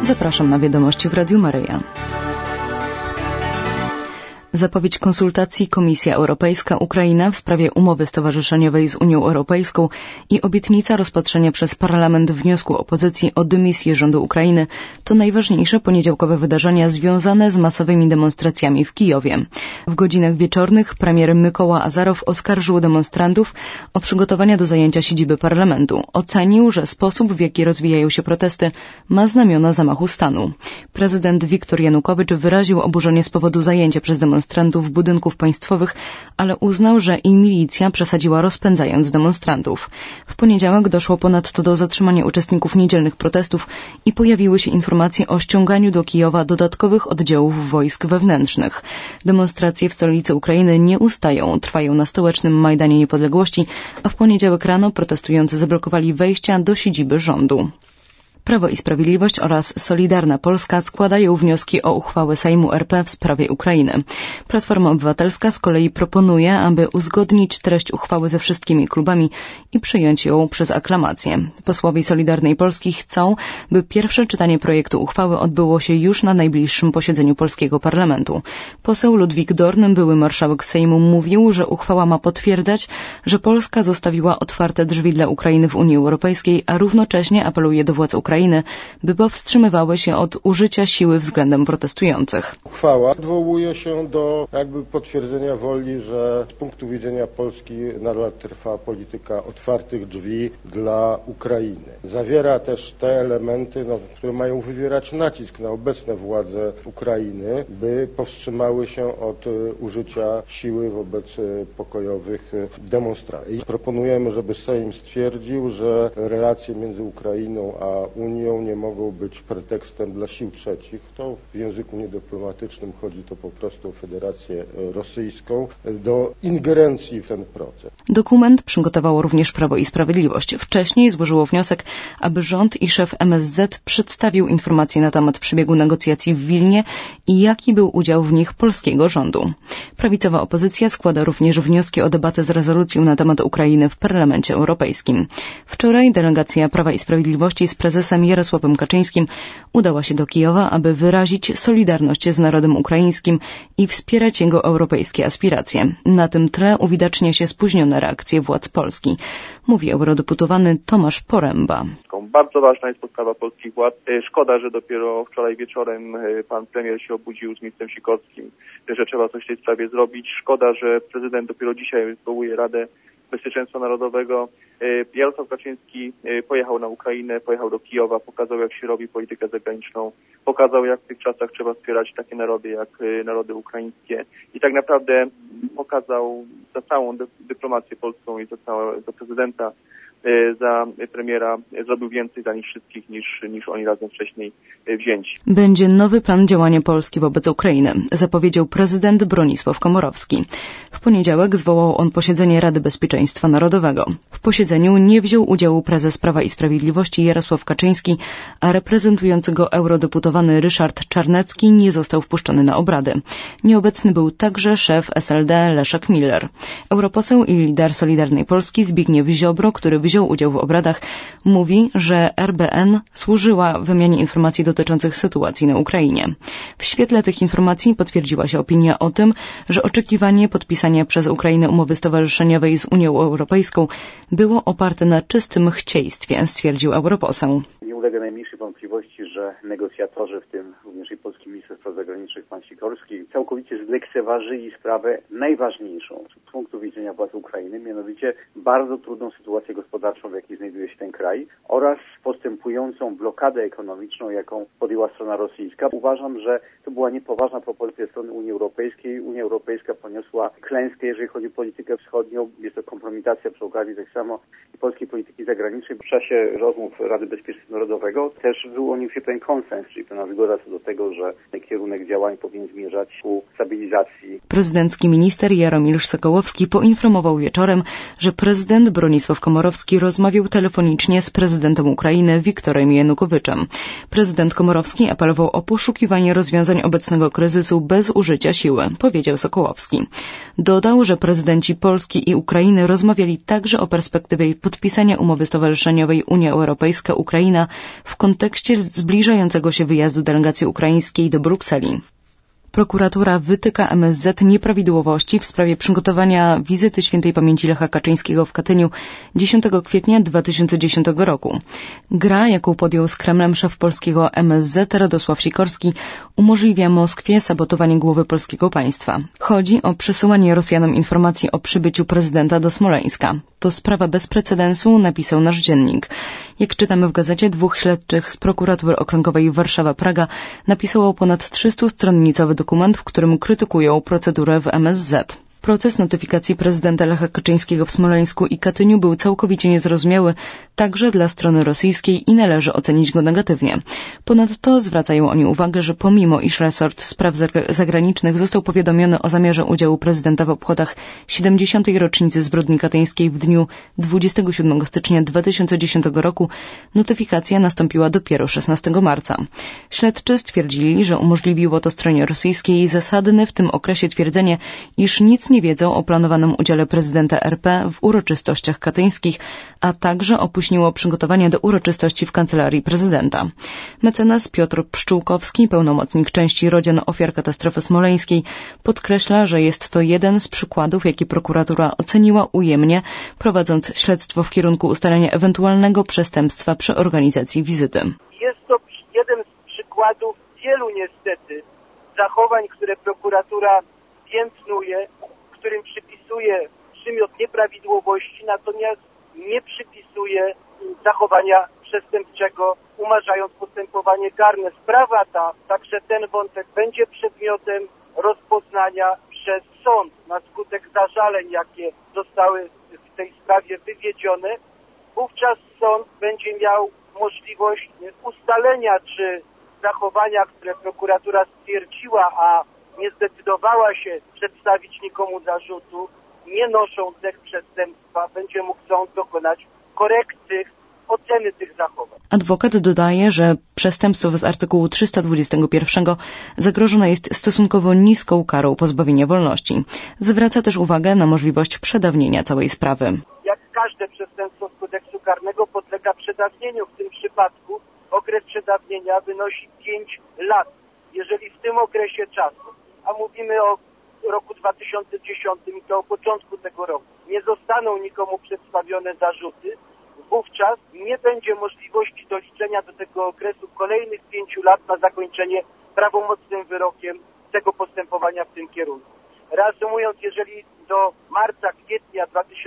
Zapraszam na wiadomości w Radiu Maryja. Zapowiedź konsultacji Komisja Europejska-Ukraina w sprawie umowy stowarzyszeniowej z Unią Europejską i obietnica rozpatrzenia przez Parlament wniosku opozycji o dymisję rządu Ukrainy to najważniejsze poniedziałkowe wydarzenia związane z masowymi demonstracjami w Kijowie. W godzinach wieczornych premier Mykoła Azarow oskarżył demonstrantów o przygotowania do zajęcia siedziby parlamentu. Ocenił, że sposób, w jaki rozwijają się protesty, ma znamiona zamachu stanu. Prezydent Wiktor Janukowycz wyraził oburzenie z powodu zajęcia przez demonstrantów budynków państwowych, ale uznał, że i milicja przesadziła, rozpędzając demonstrantów. W poniedziałek doszło ponadto do zatrzymania uczestników niedzielnych protestów i pojawiły się informacje o ściąganiu do Kijowa dodatkowych oddziałów wojsk wewnętrznych. Demonstracje w stolicy Ukrainy nie ustają, trwają na stołecznym Majdanie Niepodległości, a w poniedziałek rano protestujący zablokowali wejścia do siedziby rządu. Prawo i Sprawiedliwość oraz Solidarna Polska składają wnioski o uchwałę Sejmu RP w sprawie Ukrainy. Platforma Obywatelska z kolei proponuje, aby uzgodnić treść uchwały ze wszystkimi klubami i przyjąć ją przez aklamację. Posłowie Solidarnej Polski chcą, by pierwsze czytanie projektu uchwały odbyło się już na najbliższym posiedzeniu polskiego parlamentu. Poseł Ludwik Dorn, były marszałek Sejmu, mówił, że uchwała ma potwierdzać, że Polska zostawiła otwarte drzwi dla Ukrainy w Unii Europejskiej, a równocześnie apeluje do władz Ukrainy, by powstrzymywały się od użycia siły względem protestujących. Uchwała odwołuje się do potwierdzenia woli, że z punktu widzenia Polski nadal trwa polityka otwartych drzwi dla Ukrainy. Zawiera też te elementy, które mają wywierać nacisk na obecne władze Ukrainy, by powstrzymały się od użycia siły wobec pokojowych demonstracji. Proponujemy, żeby Sejm stwierdził, że relacje między Ukrainą a Unią nie mogą być pretekstem dla sił trzecich. To w języku niedyplomatycznym chodzi to po prostu o Federację Rosyjską, do ingerencji w ten proces. Dokument przygotowało również Prawo i Sprawiedliwość. Wcześniej złożyło wniosek, aby rząd i szef MSZ przedstawił informacje na temat przebiegu negocjacji w Wilnie i jaki był udział w nich polskiego rządu. Prawicowa opozycja składa również wnioski o debatę z rezolucją na temat Ukrainy w Parlamencie Europejskim. Wczoraj delegacja Prawa i Sprawiedliwości z prezesem Jarosławem Kaczyńskim udała się do Kijowa, aby wyrazić solidarność z narodem ukraińskim i wspierać jego europejskie aspiracje. Na tym tle uwidacznia się spóźnione reakcje władz Polski, mówi eurodeputowany Tomasz Poręba. Bardzo ważna jest postawa polskich władz. Szkoda, że dopiero wczoraj wieczorem pan premier się obudził z ministrem Sikorskim, że trzeba coś w tej sprawie zrobić. Szkoda, że prezydent dopiero dzisiaj zwołuje Radę Bezpieczeństwa Narodowego. Jarosław Kaczyński pojechał na Ukrainę, pojechał do Kijowa, pokazał, jak się robi politykę zagraniczną, pokazał, jak w tych czasach trzeba wspierać takie narody jak narody ukraińskie i tak naprawdę pokazał za całą dyplomację polską i za prezydenta, za premiera, zrobił więcej dla nich wszystkich niż oni razem wcześniej wzięci. Będzie nowy plan działania Polski wobec Ukrainy, zapowiedział prezydent Bronisław Komorowski. W poniedziałek zwołał on posiedzenie Rady Bezpieczeństwa Narodowego. W posiedzeniu nie wziął udziału prezes Prawa i Sprawiedliwości Jarosław Kaczyński, a reprezentujący go eurodeputowany Ryszard Czarnecki nie został wpuszczony na obrady. Nieobecny był także szef SLD Leszek Miller. Europoseł i lider Solidarnej Polski Zbigniew Ziobro, który wziął udział w obradach, mówi, że RBN służyła wymianie informacji dotyczących sytuacji na Ukrainie. W świetle tych informacji potwierdziła się opinia o tym, że oczekiwanie podpisania przez Ukrainę umowy stowarzyszeniowej z Unią Europejską było oparte na czystym chcieństwie, stwierdził europoseł. Nie ulega najmniejszej wątpliwości, że negocjatorzy, w tym również i polski minister spraw zagranicznych pan Sikorski, całkowicie zlekceważyli sprawę najważniejszą z punktu widzenia władz Ukrainy, mianowicie bardzo trudną sytuację gospodarczą, w jakiej znajduje się ten kraj, oraz postępującą blokadę ekonomiczną, jaką podjęła strona rosyjska. Uważam, że to była niepoważna propozycja strony Unii Europejskiej. Unia Europejska poniosła klęskę, jeżeli chodzi o politykę wschodnią. Jest to kompromitacja przy okazji tak samo i polskiej polityki zagranicznej. W czasie rozmów Rady Bezpieczeństwa Narodowego też wyłonił się ten konsens, czyli pewna zgoda co do tego, że kierunek działań powinien zmierzać ku stabilizacji. Prezydencki minister Jaromir Sokołowski Sokołowski poinformował wieczorem, że prezydent Bronisław Komorowski rozmawiał telefonicznie z prezydentem Ukrainy Wiktorem Janukowiczem. Prezydent Komorowski apelował o poszukiwanie rozwiązań obecnego kryzysu bez użycia siły, powiedział Sokołowski. Dodał, że prezydenci Polski i Ukrainy rozmawiali także o perspektywie podpisania umowy stowarzyszeniowej Unia Europejska-Ukraina w kontekście zbliżającego się wyjazdu delegacji ukraińskiej do Brukseli. Prokuratura wytyka MSZ nieprawidłowości w sprawie przygotowania wizyty świętej pamięci Lecha Kaczyńskiego w Katyniu 10 kwietnia 2010 roku. Gra, jaką podjął z Kremlem szef polskiego MSZ Radosław Sikorski, umożliwia Moskwie sabotowanie głowy polskiego państwa. Chodzi o przesyłanie Rosjanom informacji o przybyciu prezydenta do Smoleńska. To sprawa bez precedensu, napisał nasz dziennik. Jak czytamy w gazecie, 2 śledczych z prokuratury okręgowej Warszawa-Praga napisało ponad 300-stronicowy dokument, w którym krytykują procedurę w MSZ. Proces notyfikacji prezydenta Lecha Kaczyńskiego w Smoleńsku i Katyniu był całkowicie niezrozumiały także dla strony rosyjskiej i należy ocenić go negatywnie. Ponadto zwracają oni uwagę, że pomimo iż resort spraw zagranicznych został powiadomiony o zamiarze udziału prezydenta w obchodach 70. rocznicy zbrodni katyńskiej w dniu 27 stycznia 2010 roku, notyfikacja nastąpiła dopiero 16 marca. Śledczy stwierdzili, że umożliwiło to stronie rosyjskiej zasadne w tym okresie twierdzenie, iż nic nie wiedzą o planowanym udziale prezydenta RP w uroczystościach katyńskich, a także opóźniło przygotowanie do uroczystości w kancelarii prezydenta. Mecenas Piotr Pszczółkowski, pełnomocnik części rodzin ofiar katastrofy smoleńskiej, podkreśla, że jest to jeden z przykładów, jaki prokuratura oceniła ujemnie, prowadząc śledztwo w kierunku ustalenia ewentualnego przestępstwa przy organizacji wizyty. Jest to jeden z przykładów wielu niestety zachowań, które prokuratura piętnuje, którym przypisuje przymiot nieprawidłowości, natomiast nie przypisuje zachowania przestępczego, umarzając postępowanie karne. Sprawa ta, także ten wątek, będzie przedmiotem rozpoznania przez sąd na skutek zażaleń, jakie zostały w tej sprawie wywiedzione. Wówczas sąd będzie miał możliwość ustalenia, czy zachowania, które prokuratura stwierdziła, a nie zdecydowała się przedstawić nikomu zarzutu, nie noszą cech przestępstwa, będzie mógł sąd dokonać korekty oceny tych zachowań. Adwokat dodaje, że przestępstwo z artykułu 321 zagrożone jest stosunkowo niską karą pozbawienia wolności. Zwraca też uwagę na możliwość przedawnienia całej sprawy. Jak każde przestępstwo z kodeksu karnego podlega przedawnieniu, w tym przypadku okres przedawnienia wynosi 5 lat. Jeżeli w tym okresie czasu, a mówimy o roku 2010 i to o początku tego roku, nie zostaną nikomu przedstawione zarzuty, wówczas nie będzie możliwości doliczenia do tego okresu kolejnych 5 lat na zakończenie prawomocnym wyrokiem tego postępowania w tym kierunku. Reasumując, jeżeli do marca, kwietnia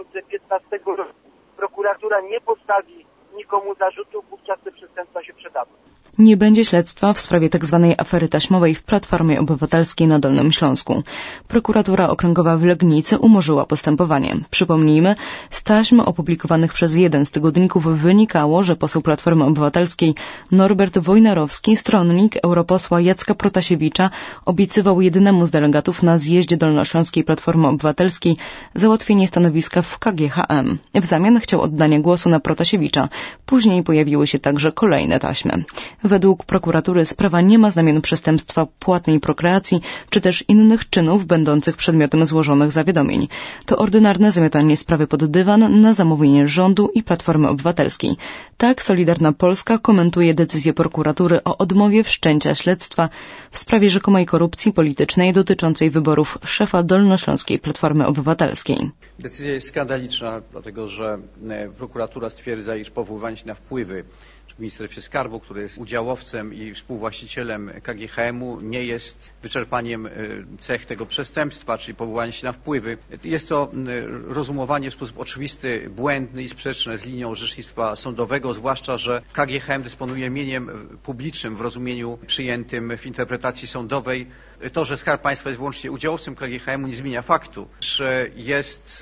2015 roku prokuratura nie postawi nikomu zarzutów, wówczas te przestępstwa się przedawnią. Nie będzie śledztwa w sprawie tzw. afery taśmowej w Platformie Obywatelskiej na Dolnym Śląsku. Prokuratura Okręgowa w Legnicy umorzyła postępowanie. Przypomnijmy, z taśm opublikowanych przez jeden z tygodników wynikało, że poseł Platformy Obywatelskiej Norbert Wojnarowski, stronnik europosła Jacka Protasiewicza, obiecywał jednemu z delegatów na zjeździe Dolnośląskiej Platformy Obywatelskiej załatwienie stanowiska w KGHM. W zamian chciał oddania głosu na Protasiewicza. Później pojawiły się także kolejne taśmy. Według prokuratury sprawa nie ma znamion przestępstwa płatnej prokreacji, czy też innych czynów będących przedmiotem złożonych zawiadomień. To ordynarne zamiatanie sprawy pod dywan na zamówienie rządu i Platformy Obywatelskiej. Tak Solidarna Polska komentuje decyzję prokuratury o odmowie wszczęcia śledztwa w sprawie rzekomej korupcji politycznej dotyczącej wyborów szefa Dolnośląskiej Platformy Obywatelskiej. Decyzja jest skandaliczna, dlatego że prokuratura stwierdza, iż powoływanie się na wpływy w Ministerstwie Skarbu, który jest udziałowcem i współwłaścicielem KGHM-u, nie jest wyczerpaniem cech tego przestępstwa, czyli powołanie się na wpływy. Jest to rozumowanie w sposób oczywisty, błędny i sprzeczne z linią orzecznictwa sądowego, zwłaszcza że KGHM dysponuje mieniem publicznym w rozumieniu przyjętym w interpretacji sądowej. To, że Skarb Państwa jest wyłącznie udziałowcem KGHM-u, nie zmienia faktu, że jest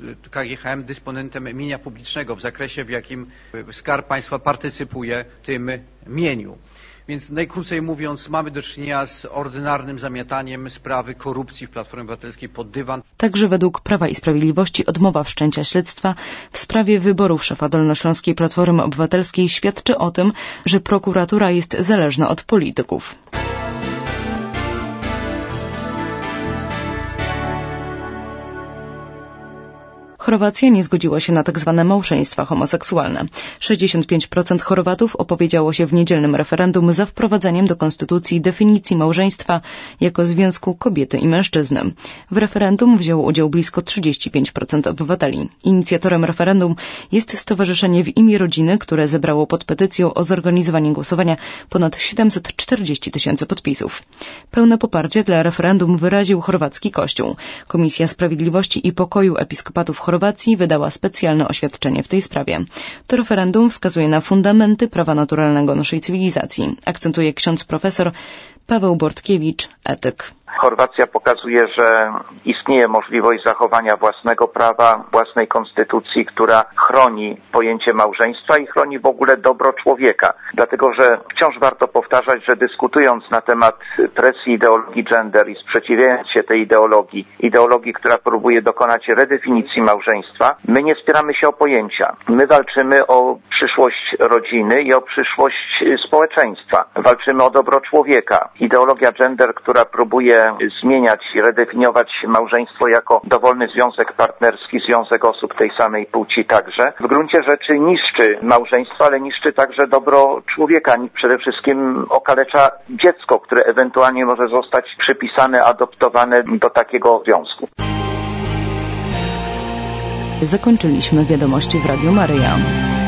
KGHM dysponentem mienia publicznego w zakresie, w jakim Skarb Państwa partycypuje w tym mieniu. Więc najkrócej mówiąc, mamy do czynienia z ordynarnym zamiataniem sprawy korupcji w Platformie Obywatelskiej pod dywan. Także według Prawa i Sprawiedliwości odmowa wszczęcia śledztwa w sprawie wyborów szefa Dolnośląskiej Platformy Obywatelskiej świadczy o tym, że prokuratura jest zależna od polityków. Chorwacja nie zgodziła się na tzw. małżeństwa homoseksualne. 65% Chorwatów opowiedziało się w niedzielnym referendum za wprowadzeniem do konstytucji definicji małżeństwa jako związku kobiety i mężczyzny. W referendum wzięło udział blisko 35% obywateli. Inicjatorem referendum jest Stowarzyszenie W imię Rodziny, które zebrało pod petycją o zorganizowanie głosowania ponad 740 000 podpisów. Pełne poparcie dla referendum wyraził chorwacki Kościół. Komisja Sprawiedliwości i Pokoju Episkopatów Chorwacji wydała specjalne oświadczenie w tej sprawie. To referendum wskazuje na fundamenty prawa naturalnego naszej cywilizacji, akcentuje ksiądz profesor Paweł Bortkiewicz, etyk. Chorwacja pokazuje, że istnieje możliwość zachowania własnego prawa, własnej konstytucji, która chroni pojęcie małżeństwa i chroni w ogóle dobro człowieka. Dlatego, że wciąż warto powtarzać, że dyskutując na temat presji ideologii gender i sprzeciwiając się tej ideologii, która próbuje dokonać redefinicji małżeństwa, my nie spieramy się o pojęcia. My walczymy o przyszłość rodziny i o przyszłość społeczeństwa. Walczymy o dobro człowieka. Ideologia gender, która próbuje zmieniać i redefiniować małżeństwo jako dowolny związek partnerski, związek osób tej samej płci także, w gruncie rzeczy niszczy małżeństwo, ale niszczy także dobro człowieka. Przede wszystkim okalecza dziecko, które ewentualnie może zostać przypisane, adoptowane do takiego związku. Zakończyliśmy wiadomości w Radiu Maryja.